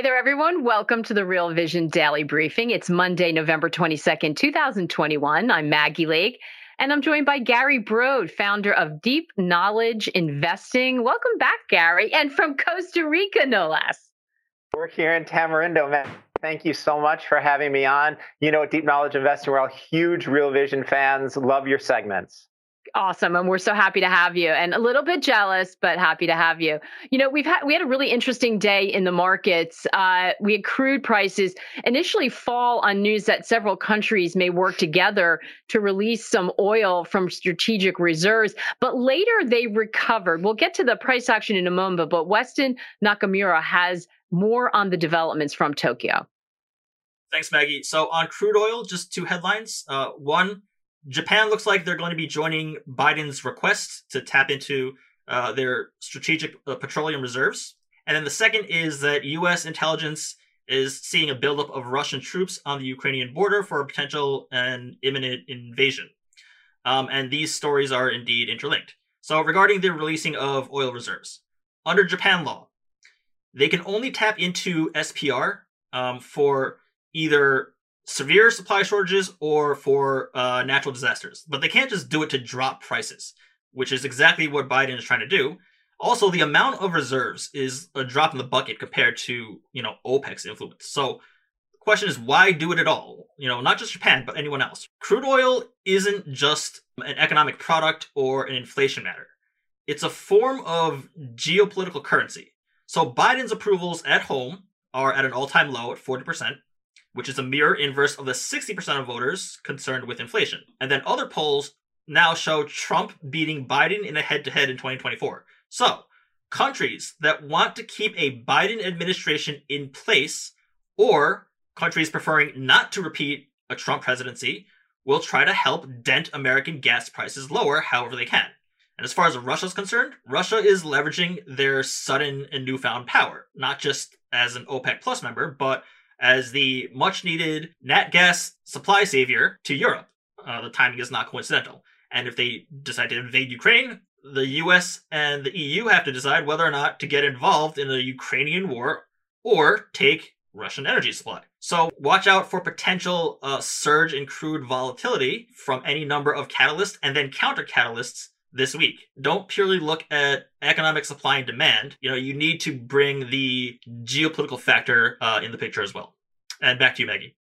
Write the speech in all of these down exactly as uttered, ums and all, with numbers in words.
there, everyone. Welcome to the Real Vision Daily Briefing. It's Monday, November twenty-second, twenty twenty-one. I'm Maggie Lake, and I'm joined by Gary Brode, founder of Deep Knowledge Investing. Welcome back, Gary, and from Costa Rica, no less. We're here in Tamarindo, man. Thank you so much for having me on. You know, at Deep Knowledge Investing, we're all huge Real Vision fans. Love your segments. Awesome. And we're so happy to have you, and a little bit jealous, but happy to have you. You know, we've had, we had a really interesting day in the markets. Uh, we had crude prices initially fall on news that several countries may work together to release some oil from strategic reserves, but later they recovered. We'll get to the price action in a moment, but Weston Nakamura has more on the developments from Tokyo. Thanks, Maggie. So on crude oil, just two headlines. Uh, one, Japan looks like they're going to be joining Biden's request to tap into uh, their strategic uh, petroleum reserves. And then the second is that U S intelligence is seeing a buildup of Russian troops on the Ukrainian border for a potential and imminent invasion. Um, and these stories are indeed interlinked. So regarding the releasing of oil reserves, under Japan law, they can only tap into S P R um, for either severe supply shortages or for uh, natural disasters. But they can't just do it to drop prices, which is exactly what Biden is trying to do. Also, the amount of reserves is a drop in the bucket compared to, you know, OPEC's influence. So the question is, why do it at all? You know, not just Japan, but anyone else. Crude oil isn't just an economic product or an inflation matter. It's a form of geopolitical currency. So Biden's approvals at home are at an all-time low at forty percent. Which is a mirror inverse of the sixty percent of voters concerned with inflation. And then other polls now show Trump beating Biden in a head-to-head in twenty twenty-four. So, countries that want to keep a Biden administration in place, or countries preferring not to repeat a Trump presidency, will try to help dent American gas prices lower however they can. And as far as Russia is concerned, Russia is leveraging their sudden and newfound power, not just as an OPEC Plus member, but as the much-needed nat gas supply savior to Europe. Uh, the timing is not coincidental. And if they decide to invade Ukraine, the U S and the E U have to decide whether or not to get involved in a Ukrainian war or take Russian energy supply. So watch out for potential uh, surge in crude volatility from any number of catalysts and then counter-catalysts this week. Don't purely look at economic supply and demand. You know, you need to bring the geopolitical factor uh, in the picture as well. And back to you, Maggie.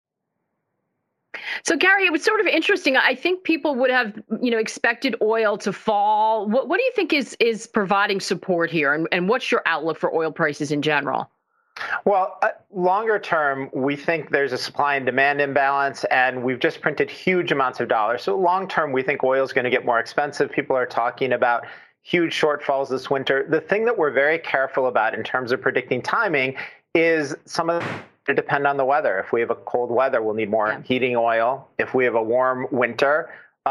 So, Gary, it was sort of interesting. I think people would have, you know, expected oil to fall. What, what do you think is is providing support here, and, and what's your outlook for oil prices in general? Well, uh, longer term, we think there's a supply and demand imbalance, and we've just printed huge amounts of dollars. So long term, we think oil is going to get more expensive. People are talking about huge shortfalls this winter. The thing that we're very careful about in terms of predicting timing is some of it depend on the weather. If we have a cold weather, we'll need more yeah. heating oil. If we have a warm winter,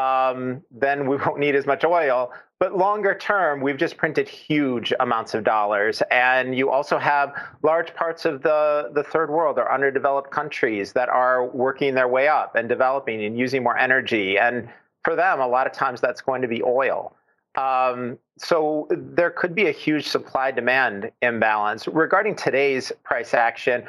um, then we won't need as much oil. But longer term, we've just printed huge amounts of dollars. And you also have large parts of the, the third world or underdeveloped countries that are working their way up and developing and using more energy. And for them, a lot of times that's going to be oil. Um, so there could be a huge supply-demand imbalance. Regarding today's price action,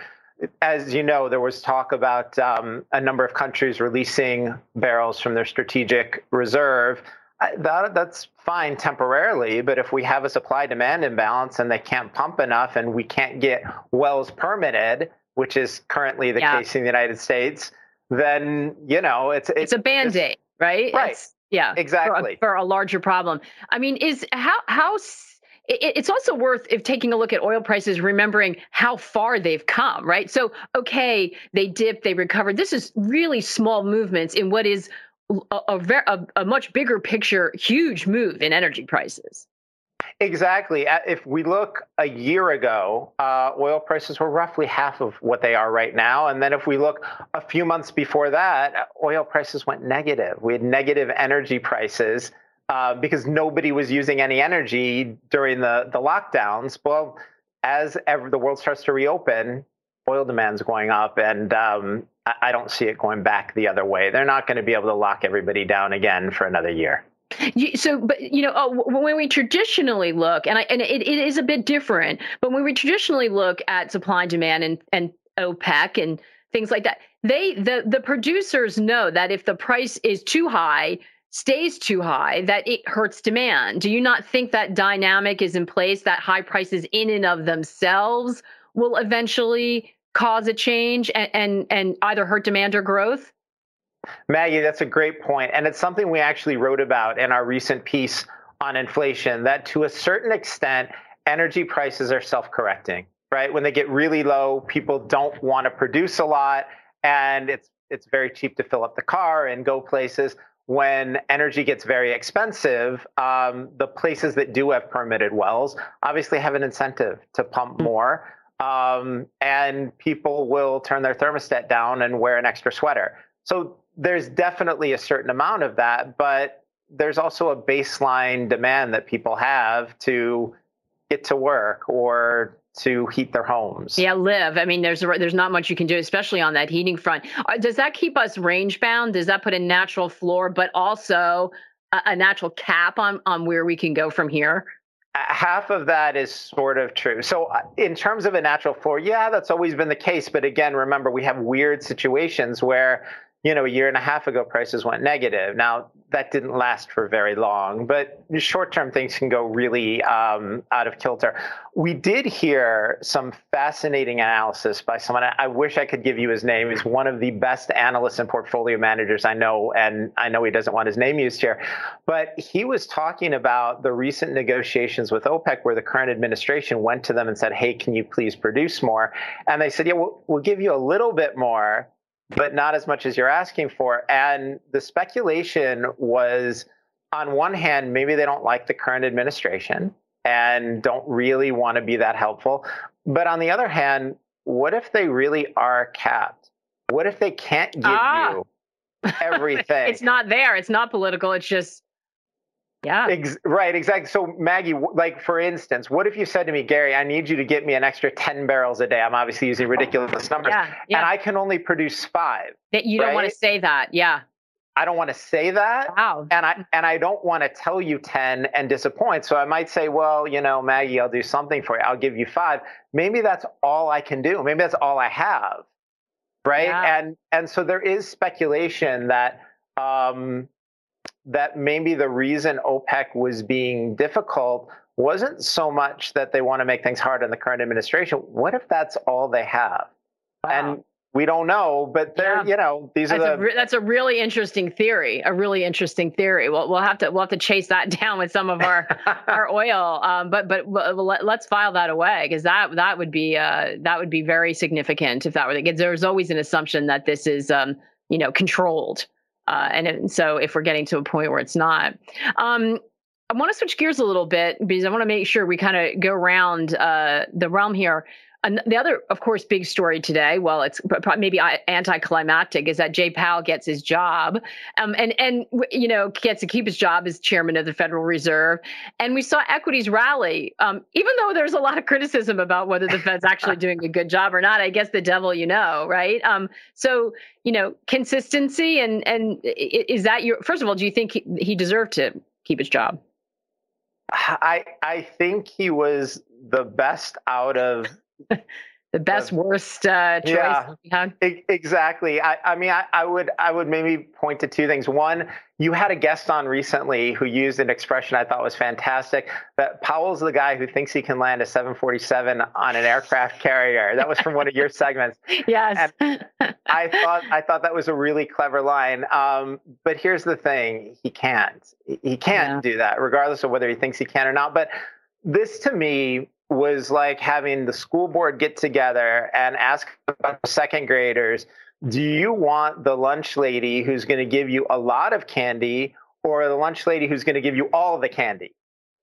as you know, there was talk about um, a number of countries releasing barrels from their strategic reserve. That, that's fine temporarily, but if we have a supply-demand imbalance and they can't pump enough and we can't get wells permitted, which is currently the yeah. case in the United States, then, you know, it's... It's, it's a Band-Aid, right? Right. It's, yeah. Exactly. For a, for a larger problem. I mean, is how... how it, it's also worth, if taking a look at oil prices, remembering how far they've come, right? So, okay, they dipped, they recovered. This is really small movements in what is A, a, a, a much bigger picture, huge move in energy prices. Exactly. If we look a year ago, uh, oil prices were roughly half of what they are right now. And then if we look a few months before that, oil prices went negative. We had negative energy prices uh, because nobody was using any energy during the, the lockdowns. Well, as ever, the world starts to reopen, oil demand's going up, and um, I don't see it going back the other way. They're not going to be able to lock everybody down again for another year. You, so, but you know, oh, when we traditionally look, and I, and it, it is a bit different, but when we traditionally look at supply and demand and and OPEC and things like that, they the the producers know that if the price is too high, stays too high, that it hurts demand. Do you not think that dynamic is in place? That high prices in and of themselves will eventually cause a change and and, and either hurt demand or growth? Maggie, that's a great point. And it's something we actually wrote about in our recent piece on inflation, that to a certain extent, energy prices are self-correcting, right? When they get really low, people don't want to produce a lot, and it's it's very cheap to fill up the car and go places. When energy gets very expensive, um, the places that do have permitted wells obviously have an incentive to pump more, um, and people will turn their thermostat down and wear an extra sweater. So there's definitely a certain amount of that, but there's also a baseline demand that people have to get to work or to heat their homes. Yeah, live. I mean, there's there's not much you can do, especially on that heating front. Uh, Does that keep us range bound? Does that put a natural floor, but also a, a natural cap on on where we can go from here? Half of that is sort of true. So uh, in terms of a natural floor, yeah, that's always been the case. But again, remember, we have weird situations where, you know, a year and a half ago, prices went negative. Now, that didn't last for very long, but short-term things can go really um, out of kilter. We did hear some fascinating analysis by someone. I wish I could give you his name. He's one of the best analysts and portfolio managers I know, and I know he doesn't want his name used here. But he was talking about the recent negotiations with OPEC where the current administration went to them and said, hey, can you please produce more? And they said, yeah, we'll, we'll give you a little bit more, but not as much as you're asking for. And the speculation was, on one hand, maybe they don't like the current administration and don't really want to be that helpful. But on the other hand, what if they really are capped? What if they can't give ah. you everything? It's not there. It's not political. It's just, yeah. Ex- right, exactly. So Maggie, like for instance, what if you said to me, Gary, I need you to get me an extra ten barrels a day. I'm obviously using ridiculous numbers. Yeah, yeah. And I can only produce five. That you right? don't want to say that. Yeah. I don't want to say that. Wow. And I and I don't want to tell you ten and disappoint. So I might say, well, you know, Maggie, I'll do something for you. I'll give you five. Maybe that's all I can do. Maybe that's all I have. Right. Yeah. And and so there is speculation that um that maybe the reason OPEC was being difficult wasn't so much that they want to make things hard on the current administration. What if that's all they have? Wow. And we don't know, but they're, yeah. you know, these that's are the. A, that's a really interesting theory. A really interesting theory. Well, we'll have to we'll have to chase that down with some of our our oil. Um, but but let, let's file that away, because that that would be uh, that would be very significant if that were the case. There's always an assumption that this is um, you know controlled. Uh, and, and so if we're getting to a point where it's not, um, I want to switch gears a little bit because I want to make sure we kind of go around uh, the realm here. And the other, of course, big story today, well, it's maybe anticlimactic, is that Jay Powell gets his job um, and, and, you know, gets to keep his job as chairman of the Federal Reserve. And we saw equities rally, um, even though there's a lot of criticism about whether the Fed's actually doing a good job or not. I guess the devil, you know, right? Um, so, you know, consistency and, and is that your, first of all, do you think he, he deserved to keep his job? I I think he was the best out of the best, uh, worst uh, choice. Yeah, yeah. E- exactly. I, I mean, I, I would I would maybe point to two things. One, you had a guest on recently who used an expression I thought was fantastic, that Powell's the guy who thinks he can land a seven forty-seven on an aircraft carrier. That was from one of your segments. Yes. And I thought I thought that was a really clever line. Um, but here's the thing: he can't. He can't yeah. do that, regardless of whether he thinks he can or not. But this, to me, was like having the school board get together and ask second graders, do you want the lunch lady who's going to give you a lot of candy or the lunch lady who's going to give you all of the candy?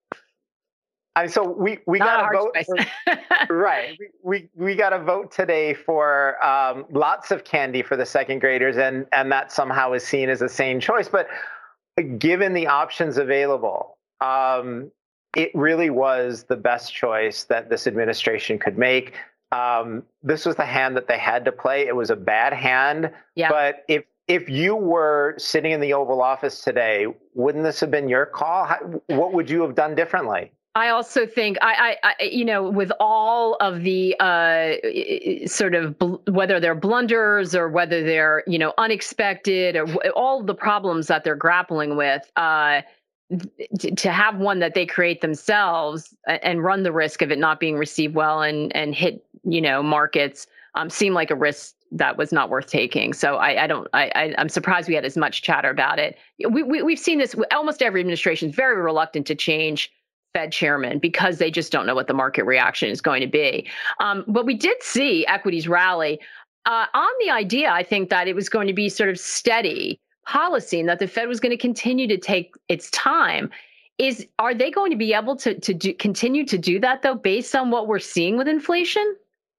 I mean, so we, we got to vote. For, right. We, we, we got to vote today for um, lots of candy for the second graders. And, and that somehow is seen as a sane choice. But given the options available, um, it really was the best choice that this administration could make. Um, this was the hand that they had to play. It was a bad hand, yeah. but if if you were sitting in the Oval Office today, wouldn't this have been your call? How, what would you have done differently? I also think I, I, I, you know, with all of the uh, sort of bl- whether they're blunders or whether they're, you know, unexpected or w- all the problems that they're grappling with, uh, th- to have one that they create themselves and run the risk of it not being received well and and hit, you know, markets um, seemed like a risk that was not worth taking. So I, I don't, I, I, I'm surprised we had as much chatter about it. We, we we've seen this. Almost every administration is very reluctant to change Fed chairman because they just don't know what the market reaction is going to be. Um, but we did see equities rally uh, on the idea, I think, that it was going to be sort of steady policy and that the Fed was going to continue to take its time. Is are they going to be able to to do, continue to do that, though, based on what we're seeing with inflation?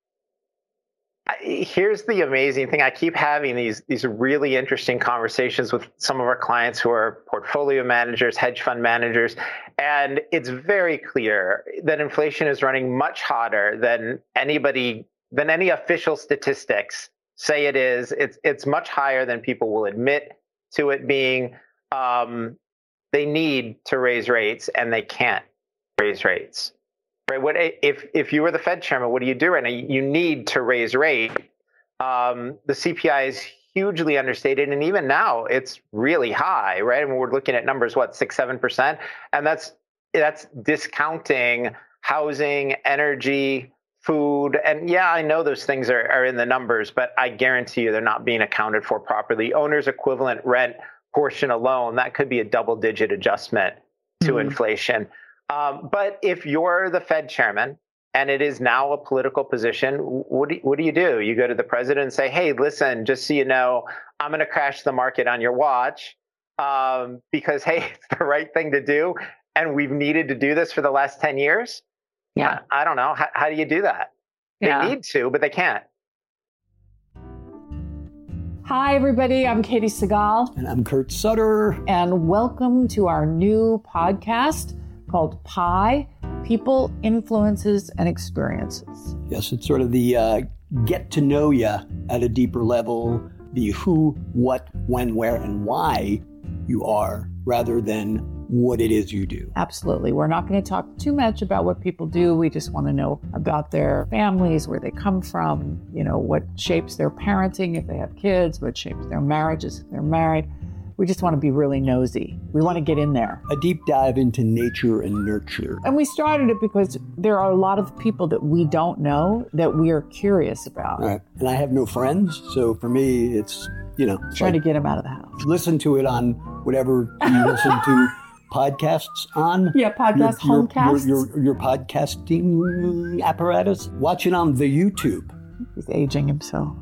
Here's the amazing thing. I keep having these these really interesting conversations with some of our clients who are portfolio managers, hedge fund managers, and it's very clear that inflation is running much hotter than anybody, than any official statistics say it is. It's it's much higher than people will admit to it being. Um, they need to raise rates, and they can't raise rates. Right? What if if you were the Fed chairman? What do you do right now? You need to raise rate. Um, the C P I is hugely understated, and even now it's really high. Right? I mean, we're looking at numbers what six, seven percent, and that's that's discounting housing, energy, food, and yeah, I know those things are, are in the numbers, but I guarantee you they're not being accounted for properly. Owner's equivalent rent portion alone, that could be a double-digit adjustment to mm-hmm. inflation. Um, but if you're the Fed chairman and it is now a political position, what do, what do you do? You go to the president and say, hey, listen, just so you know, I'm going to crash the market on your watch um, because, hey, it's the right thing to do. And we've needed to do this for the last ten years. Yeah. I, I don't know. How, how do you do that? Yeah. They need to, but they can't. Hi, everybody. I'm Katie Segal. And I'm Kurt Sutter. And welcome to our new podcast called Pi, People, Influences, and Experiences. Yes, it's sort of the uh, get to know you at a deeper level, the who, what, when, where, and why you are, rather than what it is you do. Absolutely. We're not going to talk too much about what people do. We just want to know about their families, where they come from, you know, what shapes their parenting if they have kids, what shapes their marriages if they're married. We just want to be really nosy. We want to get in there. A deep dive into nature and nurture. And we started it because there are a lot of people that we don't know that we are curious about. Right. And I have no friends. So for me, it's, you know. Trying like, to get them out of the house. Listen to it on whatever you listen to podcasts on. Yeah, podcast, your, homecasts. Your, your, your podcasting apparatus. Watch it on the YouTube. He's aging himself.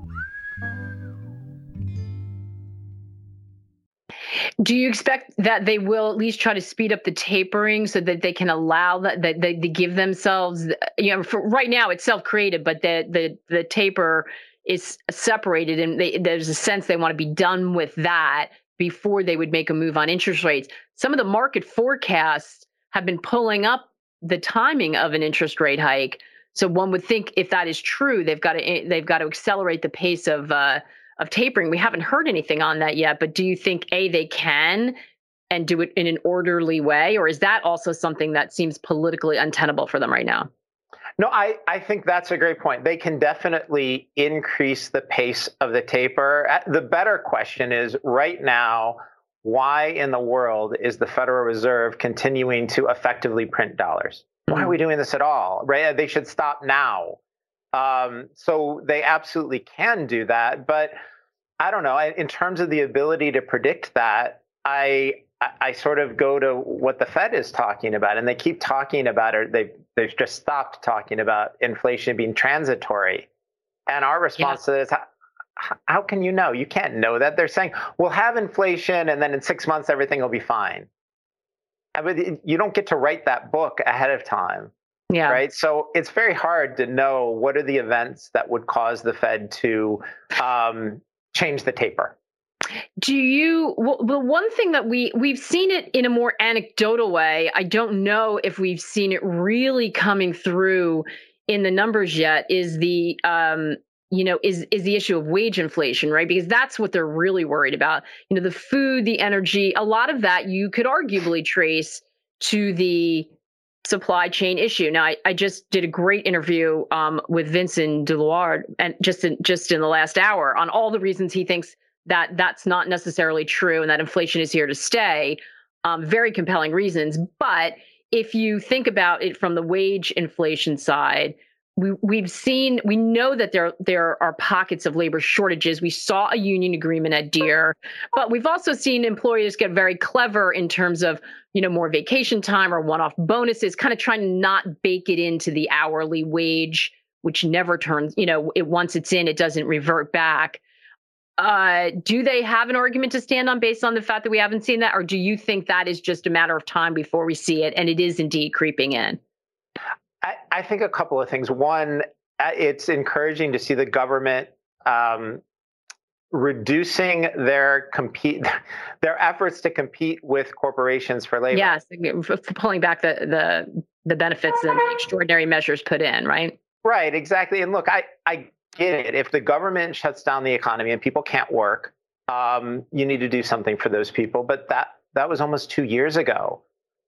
Do you expect that they will at least try to speed up the tapering so that they can allow that, that they, they give themselves, you know, for right now it's self-created, but the the the taper is separated, and they, there's a sense they want to be done with that before they would make a move on interest rates. Some of the market forecasts have been pulling up the timing of an interest rate hike. So one would think if that is true, they've got to they've got to accelerate the pace of uh, of tapering. We haven't heard anything on that yet, but do you think A, they can and do it in an orderly way, or is that also something that seems politically untenable for them right now? No, I, I think that's a great point. They can definitely increase the pace of the taper. The better question is right now, why in the world is the Federal Reserve continuing to effectively print dollars? Why are we doing this at all? Right? They should stop now. Um, so they absolutely can do that. But I don't know. In terms of the ability to predict that, I I sort of go to what the Fed is talking about, and they keep talking about it. They've they've just stopped talking about inflation being transitory. And our response yeah. to this, how, how can you know? You can't know that. They're saying we'll have inflation, and then in six months everything will be fine. But you don't get to write that book ahead of time. Yeah. Right. So it's very hard to know what are the events that would cause the Fed to um, change the taper. Do you, well, the one thing that we, we've seen it in a more anecdotal way, I don't know if we've seen it really coming through in the numbers yet, is the, um, you know, is is the issue of wage inflation, right? Because that's what they're really worried about. You know, the food, the energy, a lot of that you could arguably trace to the supply chain issue. Now, I, I just did a great interview um, with Vincent Deloire, and just in, just in the last hour on all the reasons he thinks that that's not necessarily true and that inflation is here to stay. Um, very compelling reasons. But if you think about it from the wage inflation side, we, we've seen, we know that there, there are pockets of labor shortages. We saw a union agreement at Deere, but we've also seen employers get very clever in terms of, you know, more vacation time or one-off bonuses, kind of trying to not bake it into the hourly wage, which never turns, you know, it once it's in, it doesn't revert back. Uh, do they have an argument to stand on based on the fact that we haven't seen that? Or do you think that is just a matter of time before we see it and it is indeed creeping in? I, I think a couple of things. One, it's encouraging to see the government um, reducing their compete their efforts to compete with corporations for labor. Yes, pulling back the the the benefits and the extraordinary measures put in, right? Right, exactly. And look, I, I get it. If the government shuts down the economy and people can't work, um, you need to do something for those people. But that that was almost two years ago.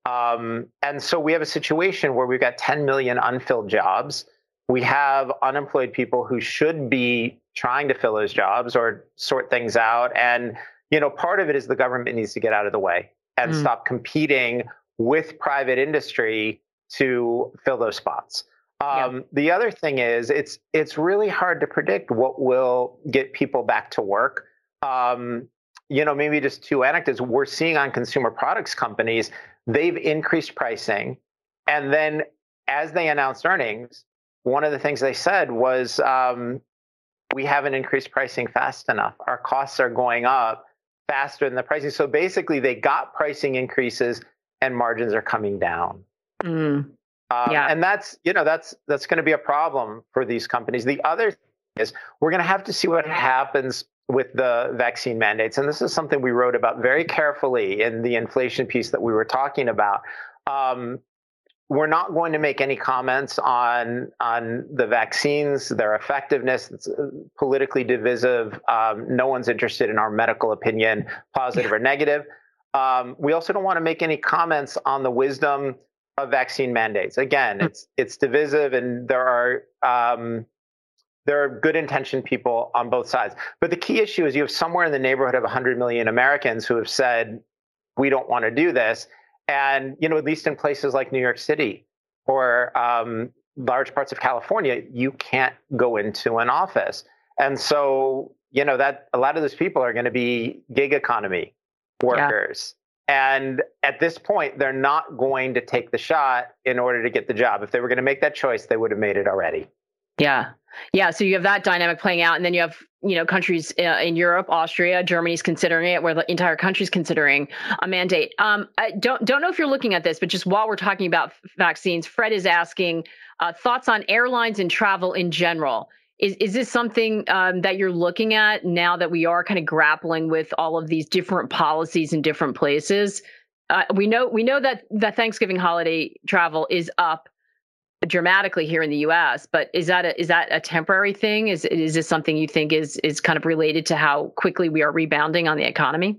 Um, and so we have a situation where we've got ten million unfilled jobs. We have unemployed people who should be trying to fill those jobs or sort things out. And, you know, part of it is the government needs to get out of the way and mm. stop competing with private industry to fill those spots. Um, yeah. The other thing is it's it's really hard to predict what will get people back to work. Um, you know, maybe just two anecdotes. We're seeing on consumer products companies, they've increased pricing. And then as they announced earnings, one of the things they said was, um, we haven't increased pricing fast enough. Our costs are going up faster than the pricing. So basically they got pricing increases and margins are coming down. Mm. Um, yeah. And that's, you know, that's that's going to be a problem for these companies. The other thing is we're going to have to see what happens with the vaccine mandates. And this is something we wrote about very carefully in the inflation piece that we were talking about. Um, we're not going to make any comments on on the vaccines, their effectiveness. It's politically divisive. Um, no one's interested in our medical opinion, positive or negative. Um, we also don't want to make any comments on the wisdom of vaccine mandates. Again, it's it's divisive, and there are um, there are good intentioned people on both sides. But the key issue is you have somewhere in the neighborhood of one hundred million Americans who have said, we don't want to do this. And, you know, at least in places like New York City or um, large parts of California, you can't go into an office. And so, you know, that a lot of those people are going to be gig economy workers. Yeah. And at this point, they're not going to take the shot in order to get the job. If they were going to make that choice, they would have made it already. Yeah. Yeah. So you have that dynamic playing out. And then you have, you know, countries uh, in Europe, Austria, Germany's considering it, where the entire country's considering a mandate. Um, I don't don't know if you're looking at this, but just while we're talking about vaccines, Fred is asking uh, thoughts on airlines and travel in general. Is is this something um, that you're looking at now that we are kind of grappling with all of these different policies in different places? Uh, we know we know that the Thanksgiving holiday travel is up dramatically here in the U S, but is that a, is that a temporary thing? Is is this something you think is is kind of related to how quickly we are rebounding on the economy?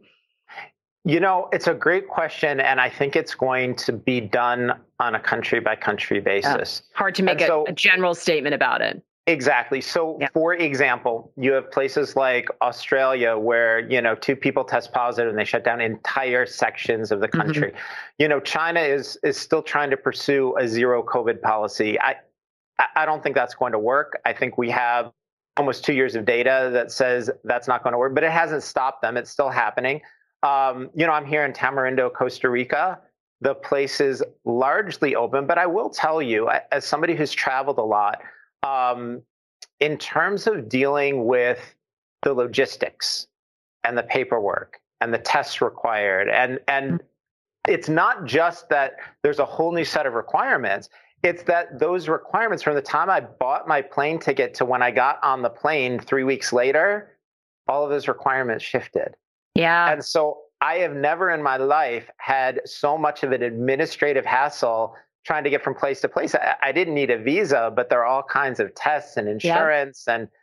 You know, it's a great question, and I think it's going to be done on a country by country basis. Yeah. Hard to make a, so, a general statement about it. Exactly. So, yeah. For example, you have places like Australia where, you know, two people test positive and they shut down entire sections of the country. Mm-hmm. You know, China is is still trying to pursue a zero COVID policy. I I don't think that's going to work. I think we have almost two years of data that says that's not going to work, but it hasn't stopped them. It's still happening. Um, you know, I'm here in Tamarindo, Costa Rica. The place is largely open, but I will tell you, as somebody who's traveled a lot, Um, in terms of dealing with the logistics and the paperwork and the tests required, and and it's not just that there's a whole new set of requirements, it's that those requirements from the time I bought my plane ticket to when I got on the plane three weeks later, all of those requirements shifted. Yeah. And so I have never in my life had so much of an administrative hassle trying to get from place to place. I, I didn't need a visa, but there are all kinds of tests and insurance. Yeah. And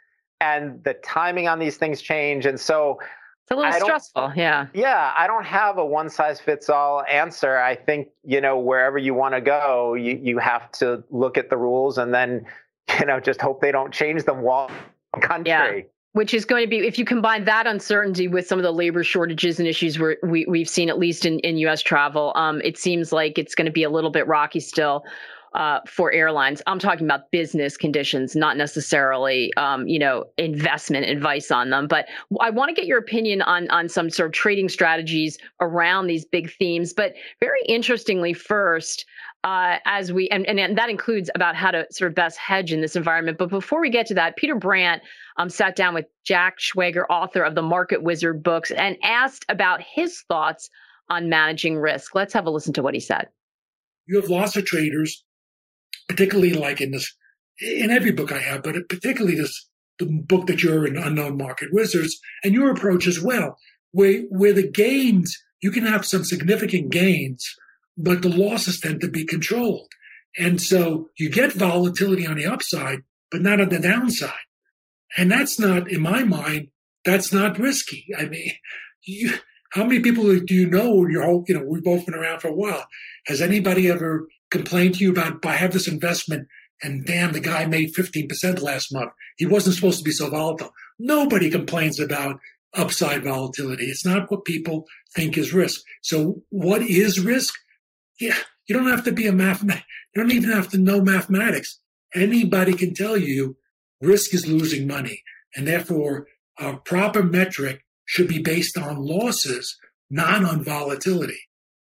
and the timing on these things change. And so it's a little stressful. Yeah. Yeah. I don't have a one size fits all answer. I think, you know, wherever you want to go, you, you have to look at the rules and then, you know, just hope they don't change them while in country. Yeah. Which is going to be, if you combine that uncertainty with some of the labor shortages and issues we're, we, we've seen, at least in, in U S travel, um, it seems like it's going to be a little bit rocky still uh, for airlines. I'm talking about business conditions, not necessarily, um, you know, investment advice on them. But I want to get your opinion on, on some sort of trading strategies around these big themes. But very interestingly, first, Uh, as we, and, and that includes about how to sort of best hedge in this environment. But before we get to that, Peter Brandt um, sat down with Jack Schwager, author of the Market Wizard books, and asked about his thoughts on managing risk. Let's have a listen to what he said. You have lots of traders, particularly like in this, in every book I have, but particularly this, the book that you're in, Unknown Market Wizards, and your approach as well, where, where the gains, you can have some significant gains, but the losses tend to be controlled. And so you get volatility on the upside, but not on the downside. And that's not, in my mind, that's not risky. I mean, you, how many people do you know, your whole, you know, we've both been around for a while. Has anybody ever complained to you about, I have this investment and damn, the guy made fifteen percent last month. He wasn't supposed to be so volatile. Nobody complains about upside volatility. It's not what people think is risk. So what is risk? Yeah, you don't have to be a math. You don't even have to know mathematics. Anybody can tell you risk is losing money, and therefore a proper metric should be based on losses, not on volatility.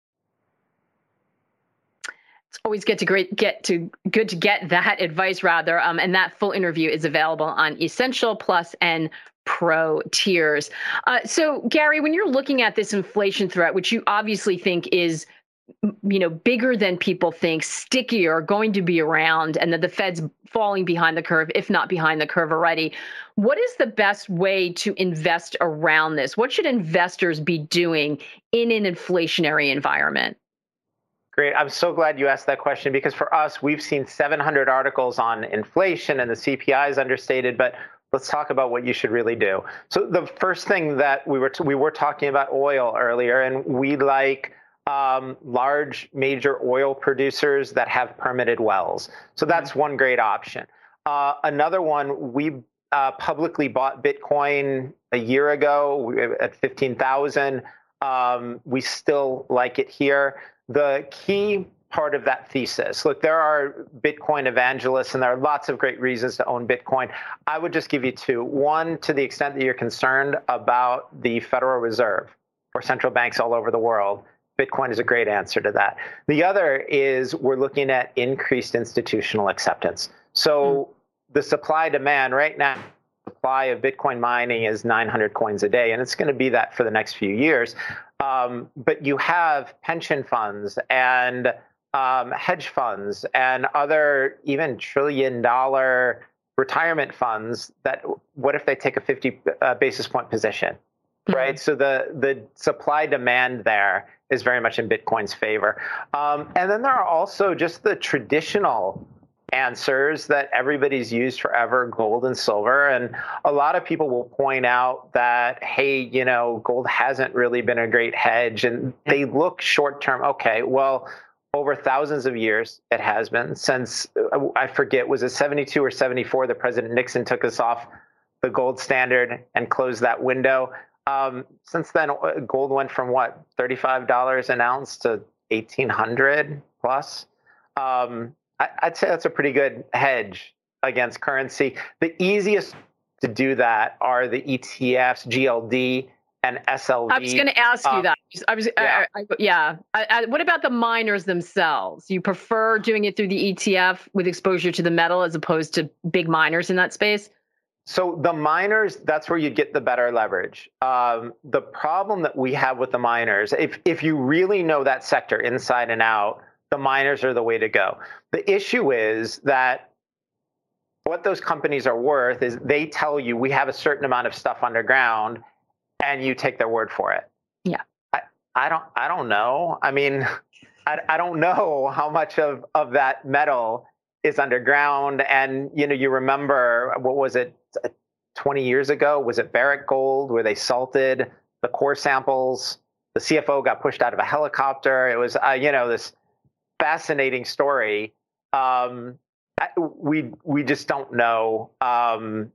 It's always get to great get to good to get that advice rather, um, and that full interview is available on Essential Plus and Pro tiers. Uh, so, Gary, when you're looking at this inflation threat, which you obviously think is, you know, bigger than people think, stickier, going to be around, and that the Fed's falling behind the curve, if not behind the curve already. What is the best way to invest around this? What should investors be doing in an inflationary environment? Great. I'm so glad you asked that question, because for us, we've seen seven hundred articles on inflation and the C P I is understated, but let's talk about what you should really do. So the first thing that we were t- we were talking about oil earlier, and we like Um, large major oil producers that have permitted wells. So that's one great option. Uh, another one, we uh, publicly bought Bitcoin a year ago at fifteen thousand. Um, we still like it here. The key part of that thesis, look, there are Bitcoin evangelists, and there are lots of great reasons to own Bitcoin. I would just give you two. One, to the extent that you're concerned about the Federal Reserve or central banks all over the world, Bitcoin is a great answer to that. The other is we're looking at increased institutional acceptance. So mm. the supply demand right now, supply of Bitcoin mining is nine hundred coins a day, and it's going to be that for the next few years. Um, but you have pension funds and um, hedge funds and other even trillion dollar retirement funds that, what if they take a fifty uh, basis point position, mm. right? So the, the supply demand there is very much in Bitcoin's favor. Um, and then there are also just the traditional answers that everybody's used forever, gold and silver. And a lot of people will point out that, hey, you know, gold hasn't really been a great hedge. And they look short term. Okay, well, over thousands of years, it has been since, I forget, was it seventy-two or seventy-four that President Nixon took us off the gold standard and closed that window. Um, since then, gold went from what, thirty-five dollars an ounce to eighteen hundred plus. Um, I, I'd say that's a pretty good hedge against currency. The easiest to do that are the E T Fs, G L D and S L V. I was going to ask you um, that. I was, yeah. I, I, yeah. I, I, what about the miners themselves? You prefer doing it through the E T F with exposure to the metal as opposed to big miners in that space? So the miners, that's where you get the better leverage. Um, the problem that we have with the miners, if if you really know that sector inside and out, the miners are the way to go. The issue is that what those companies are worth is they tell you we have a certain amount of stuff underground, and you take their word for it. Yeah. I, I don't I don't know. I mean, I, I don't know how much of, of that metal is underground. And, you know, you remember, what was it, twenty years ago. Was it Barrick Gold where they salted the core samples? The C F O got pushed out of a helicopter. It was, uh, you know, this fascinating story. Um, we we just don't know. Um,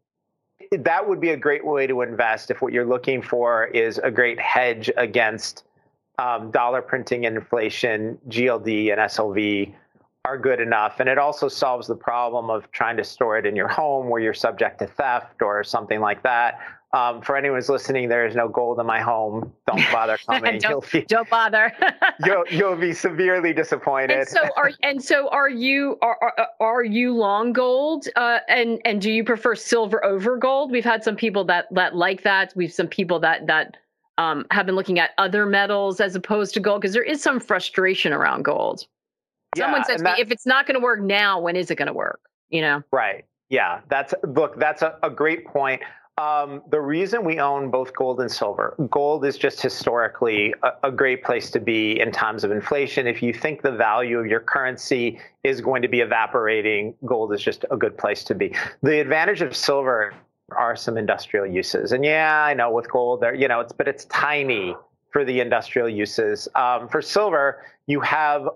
that would be a great way to invest if what you're looking for is a great hedge against um, dollar printing and inflation. G L D and S L V are good enough. And it also solves the problem of trying to store it in your home where you're subject to theft or something like that. Um, for anyone who's listening, there is no gold in my home. Don't bother coming. don't, be, don't bother. you'll you'll be severely disappointed. And so are and so are you are are, are you long gold? Uh, and and do you prefer silver over gold? We've had some people that that like that. We've some people that that um, have been looking at other metals as opposed to gold because there is some frustration around gold. Someone yeah, says, that, if it's not going to work now, when is it going to work? You know? Right. Yeah. That's look. That's a, a great point. Um, the reason we own both gold and silver, gold is just historically a, a great place to be in times of inflation. If you think the value of your currency is going to be evaporating, gold is just a good place to be. The advantage of silver are some industrial uses. And yeah, I know with gold there, you know, it's, but it's tiny for the industrial uses. Um, for silver, you have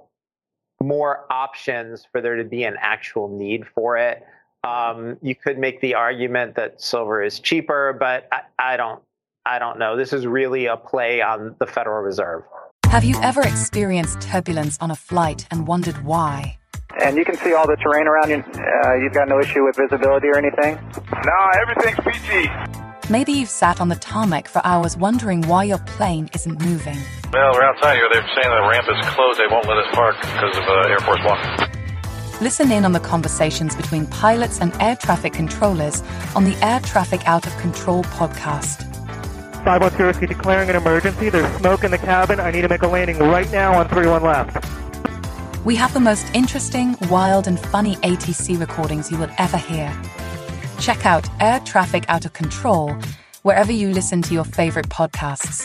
more options for there to be an actual need for it. Um, you could make the argument that silver is cheaper, but I, I don't, I don't know. This is really a play on the Federal Reserve. Have you ever experienced turbulence on a flight and wondered why? And you can see all the terrain around you. Uh, you've got no issue with visibility or anything? No, everything's peachy. Maybe you've sat on the tarmac for hours wondering why your plane isn't moving. Well, we're outside here. They're saying the ramp is closed. They won't let us park because of uh, Air Force One. Listen in on the conversations between pilots and air traffic controllers on the Air Traffic Out of Control podcast. five one zero, declaring an emergency. There's smoke in the cabin. I need to make a landing right now on three one left. We have the most interesting, wild, and funny A T C recordings you will ever hear. Check out Air Traffic Out of Control wherever you listen to your favorite podcasts.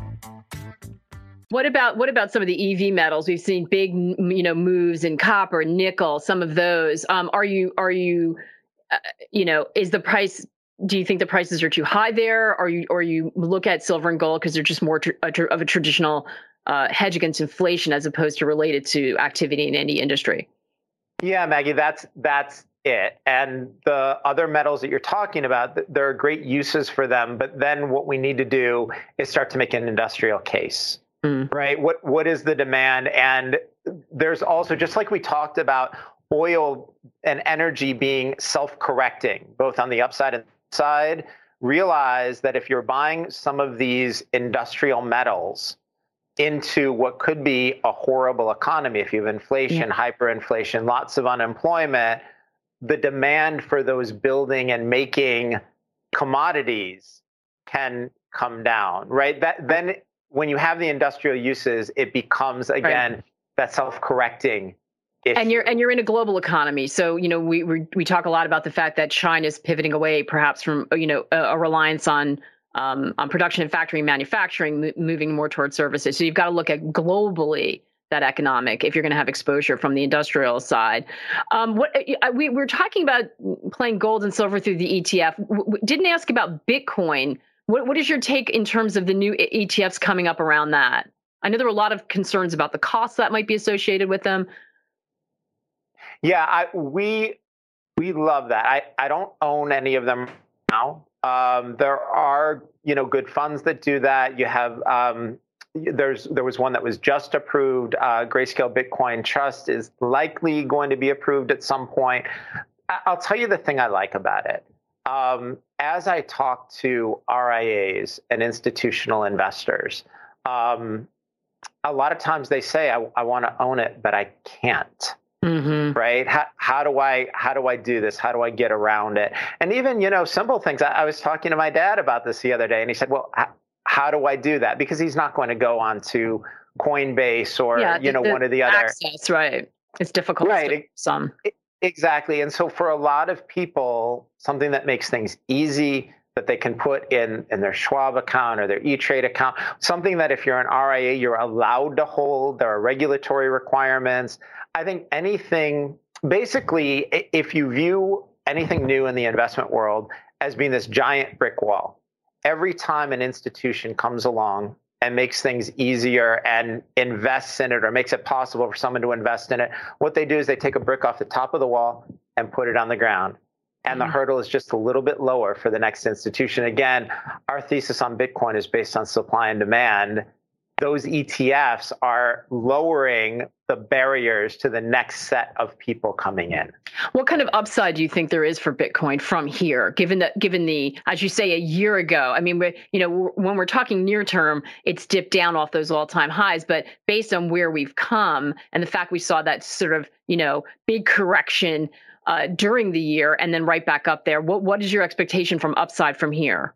What about what about some of the E V metals? We've seen big, you know, moves in copper, nickel, some of those. Um, are you are you, uh, you know, is the price? Do you think the prices are too high there? Or you or you look at silver and gold because they're just more tr- a tr- of a traditional uh, hedge against inflation as opposed to related to activity in any industry? Yeah, Maggie, that's that's it. And the other metals that you're talking about, there are great uses for them. But then what we need to do is start to make an industrial case. Mm. Right. What what is the demand? And there's also, just like we talked about oil and energy being self-correcting, both on the upside and side, realize that if you're buying some of these industrial metals into what could be a horrible economy, if you have inflation, yeah. hyperinflation, lots of unemployment, the demand for those building and making commodities can come down. Right. That then. When you have the industrial uses, it becomes, again, right. that self-correcting issue. And you're and you're in a global economy. So, you know, we we, we talk a lot about the fact that China's pivoting away perhaps from, you know, a, a reliance on um, on production and factory manufacturing, m- moving more towards services. So you've got to look at globally that economic if you're going to have exposure from the industrial side. Um, what we we're talking about playing gold and silver through the E T F. W- didn't ask about Bitcoin. What, what is your take in terms of the new E T Fs coming up around that? I know there were a lot of concerns about the costs that might be associated with them. Yeah, I, we we love that. I, I don't own any of them now. Um, there are, you know, good funds that do that. You have um, there's there was one that was just approved. Uh, Grayscale Bitcoin Trust is likely going to be approved at some point. I'll tell you the thing I like about it. Um, as I talk to R I As and institutional investors, um, a lot of times they say, I, I want to own it, but I can't. Mm-hmm. Right? How, how do I how do I do this? How do I get around it? And even, you know, simple things. I, I was talking to my dad about this the other day, and he said, well, how, how do I do that? Because he's not going to go on to Coinbase or, yeah, you know, the, one of the other. Access, right. It's difficult right. for some. It, Exactly. And so for a lot of people, something that makes things easy that they can put in, in their Schwab account or their E-Trade account, something that if you're an R I A, you're allowed to hold, there are regulatory requirements. I think anything, basically, if you view anything new in the investment world as being this giant brick wall. Every time an institution comes along and makes things easier and invests in it or makes it possible for someone to invest in it, what they do is they take a brick off the top of the wall and put it on the ground. And the hurdle is just a little bit lower for the next institution. Again, our thesis on Bitcoin is based on supply and demand. Those E T Fs are lowering the barriers to the next set of people coming in. What kind of upside do you think there is for Bitcoin from here, given that, given the, as you say, a year ago? I mean, we, you know, when we're talking near term, it's dipped down off those all-time highs, but based on where we've come and the fact we saw that sort of, you know, big correction uh, during the year and then right back up there, what what is your expectation from upside from here?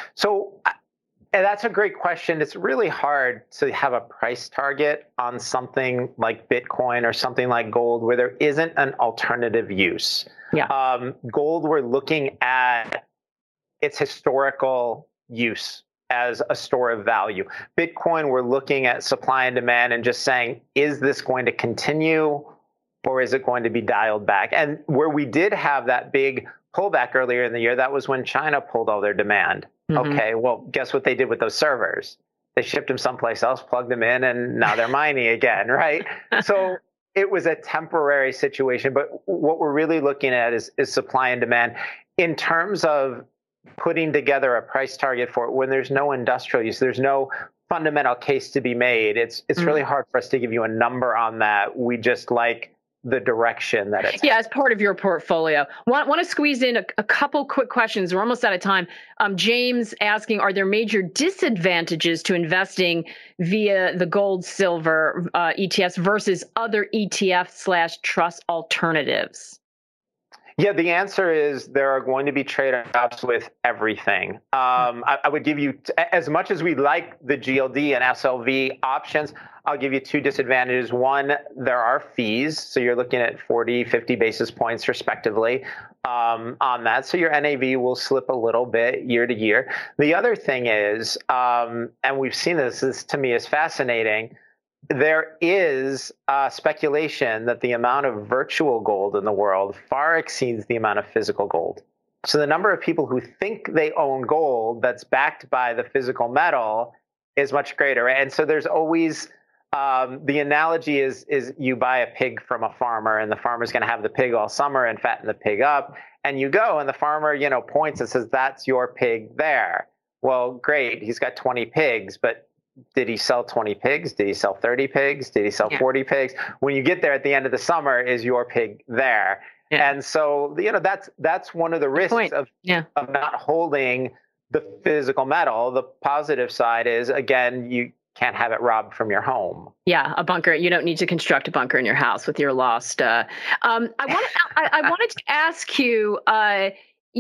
So. And that's a great question. It's really hard to have a price target on something like Bitcoin or something like gold where there isn't an alternative use. Yeah. Um, gold, we're looking at its historical use as a store of value. Bitcoin, we're looking at supply and demand and just saying, is this going to continue or is it going to be dialed back? And where we did have that big pullback earlier in the year, that was when China pulled all their demand. Mm-hmm. Okay, well, guess what they did with those servers? They shipped them someplace else, plugged them in, and now they're mining again, right? So it was a temporary situation. But what we're really looking at is, is supply and demand. In terms of putting together a price target for it, when there's no industrial use, there's no fundamental case to be made. It's it's mm-hmm. really hard for us to give you a number on that. We just like the direction that it's yeah, as part of your portfolio. Want, want to squeeze in a, a couple quick questions. We're almost out of time. Um, James asking, are there major disadvantages to investing via the gold, silver uh, E T Fs versus other E T F slash trust alternatives? Yeah, the answer is there are going to be trade-offs with everything. Um, I, I would give you, as much as we like the G L D and S L V options, I'll give you two disadvantages. One, there are fees. So you're looking at forty, fifty basis points respectively um, on that. So your N A V will slip a little bit year to year. The other thing is, um, and we've seen this, this to me is fascinating, there is uh, speculation that the amount of virtual gold in the world far exceeds the amount of physical gold. So the number of people who think they own gold that's backed by the physical metal is much greater. And so there's always, um, the analogy is, is you buy a pig from a farmer and the farmer's going to have the pig all summer and fatten the pig up. And you go and the farmer, you know, points and says, that's your pig there. Well, great. He's got twenty pigs, but did he sell twenty pigs? Did he sell thirty pigs? Did he sell yeah. forty pigs? When you get there at the end of the summer, is your pig there? Yeah. And so, you know, that's that's one of the risks of, yeah. of not holding the physical metal. The positive side is, again, you can't have it robbed from your home. Yeah, a bunker. You don't need to construct a bunker in your house with your lost. Uh, um, I, want, I, I wanted to ask you, uh,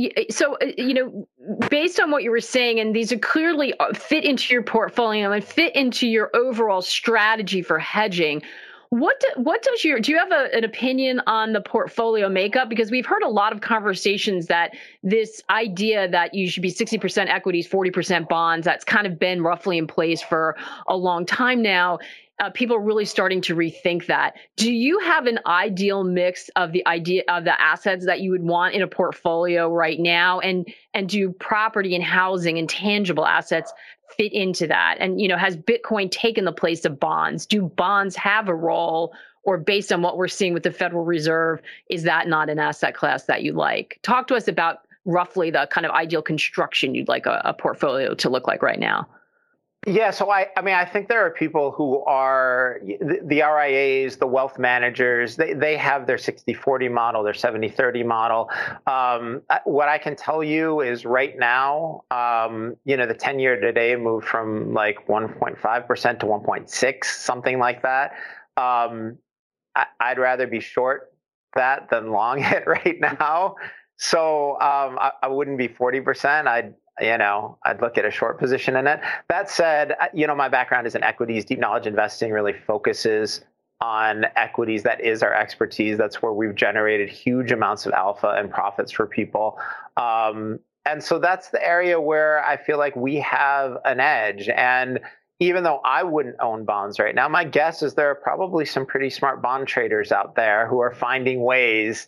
so, you know, based on what you were saying, and these are clearly fit into your portfolio and fit into your overall strategy for hedging. What do, what does your, do you have a, an opinion on the portfolio makeup? Because we've heard a lot of conversations that this idea that you should be sixty percent equities, forty percent bonds, that's kind of been roughly in place for a long time now. Uh, people are really starting to rethink that. Do you have an ideal mix of the idea of the assets that you would want in a portfolio right now? And and do property and housing and tangible assets fit into that? And, you know, has Bitcoin taken the place of bonds? Do bonds have a role? Or based on what we're seeing with the Federal Reserve, is that not an asset class that you like? Talk to us about roughly the kind of ideal construction you'd like a, a portfolio to look like right now. Yeah, so I, I mean, I think there are people who are the, the R I As, the wealth managers, they, they have their sixty forty model, their seventy thirty model. Um, what I can tell you is right now, um, you know, the ten year today moved from like one point five percent to one point six, something like that. Um, I, I'd rather be short that than long it right now. So um, I, I wouldn't be forty percent. I'd You know, I'd look at a short position in it. That said, you know, my background is in equities. Deep knowledge investing really focuses on equities. That is our expertise. That's where we've generated huge amounts of alpha and profits for people. Um, and so that's the area where I feel like we have an edge. And even though I wouldn't own bonds right now, my guess is there are probably some pretty smart bond traders out there who are finding ways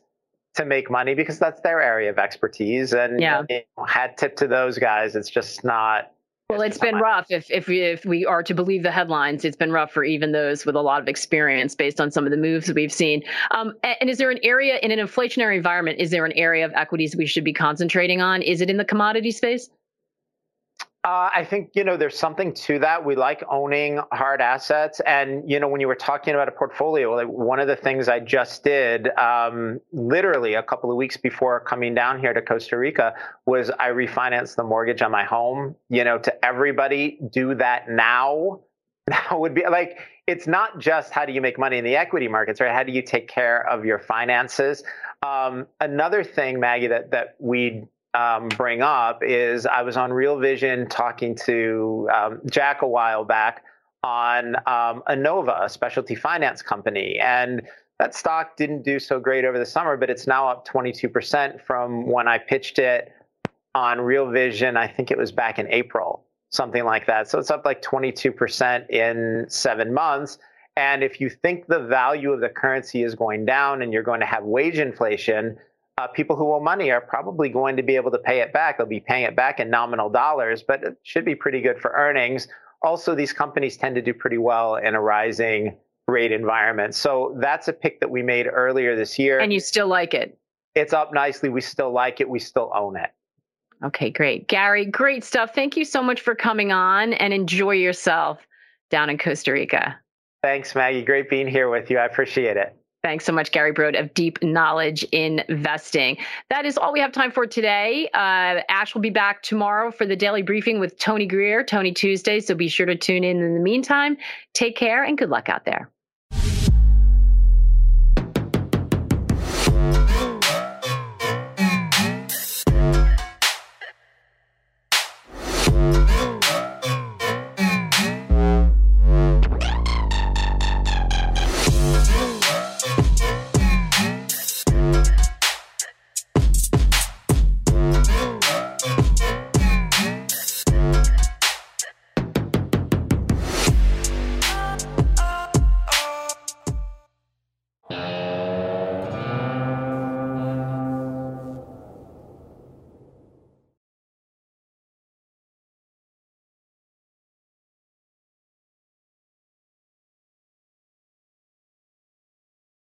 to make money because that's their area of expertise. And yeah. you know, hat tip to those guys. It's just not. Well, it's been rough. If if we, if we are to believe the headlines, it's been rough for even those with a lot of experience based on some of the moves that we've seen. Um, and, and is there an area in an inflationary environment, is there an area of equities we should be concentrating on? Is it in the commodity space? Uh, I think, you know, there's something to that. We like owning hard assets. And, you know, when you were talking about a portfolio, like one of the things I just did um, literally a couple of weeks before coming down here to Costa Rica was I refinanced the mortgage on my home. You know, to everybody, do that now. Now would be like, it's not just how do you make money in the equity markets, right? How do you take care of your finances? Um, another thing, Maggie, that, that we Um, bring up is I was on Real Vision talking to um, Jack a while back on um, Enova, a specialty finance company. And that stock didn't do so great over the summer, but it's now up twenty-two percent from when I pitched it on Real Vision. I think it was back in April, something like that. So it's up like twenty-two percent in seven months. And if you think the value of the currency is going down and you're going to have wage inflation, Uh, people who owe money are probably going to be able to pay it back. They'll be paying it back in nominal dollars, but it should be pretty good for earnings. Also, these companies tend to do pretty well in a rising rate environment. So that's a pick that we made earlier this year. And you still like it? It's up nicely. We still like it. We still own it. Okay, great. Gary, great stuff. Thank you so much for coming on, and enjoy yourself down in Costa Rica. Thanks, Maggie. Great being here with you. I appreciate it. Thanks so much, Gary Brode of Deep Knowledge Investing. That is all we have time for today. Uh, Ash will be back tomorrow for the daily briefing with Tony Greer, Tony Tuesday. So be sure to tune in in the meantime. Take care and good luck out there.